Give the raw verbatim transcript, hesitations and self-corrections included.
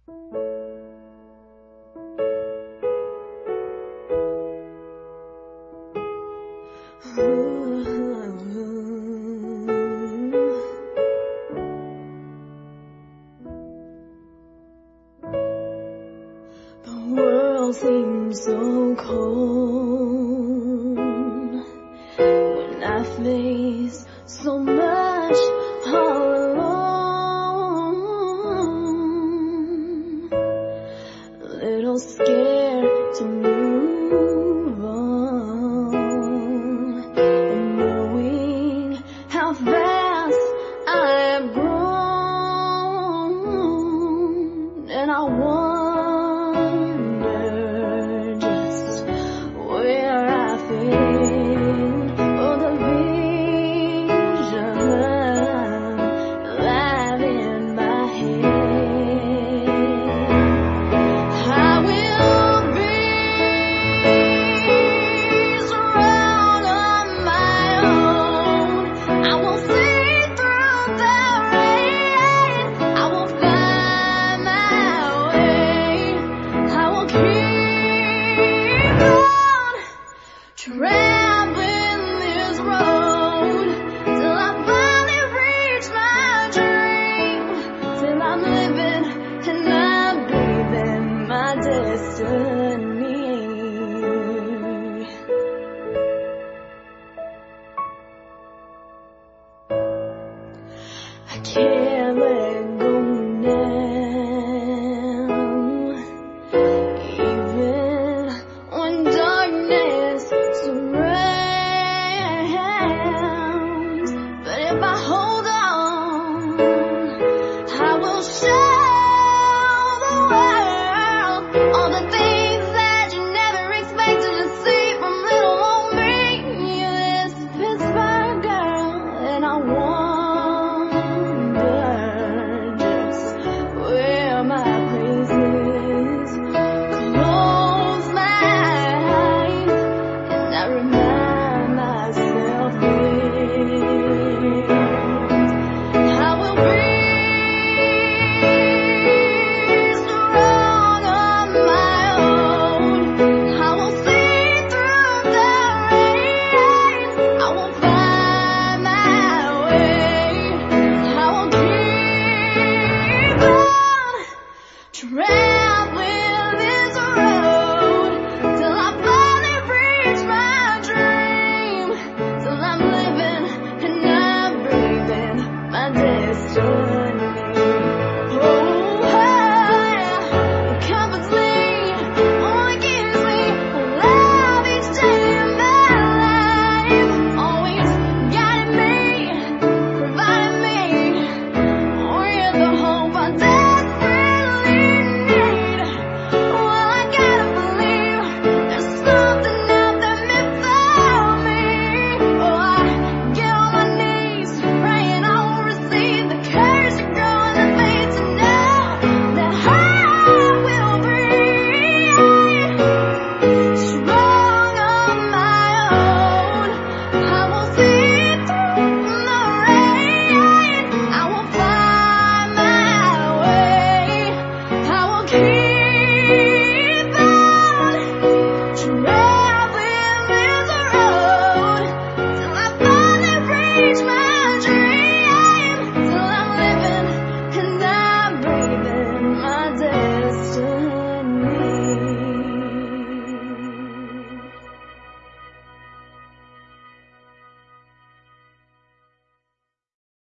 The world seems so cold when I face so much all alone. A little scared to move on, and knowing how fast I have grown, and I want traveling this road till I finally reach my dream, till I'm living and I'm breathing my destiny. I can't let go now, even when darkness surrounds. But if I hold on, I will show the world all the things that you never expected to see from little old me, this Pittsburgh girl. And I wonder just where my place is. Close my eyes and I remind myself this: I will be strong on my own. I will see through the rain. I will find my way. I will keep on trying.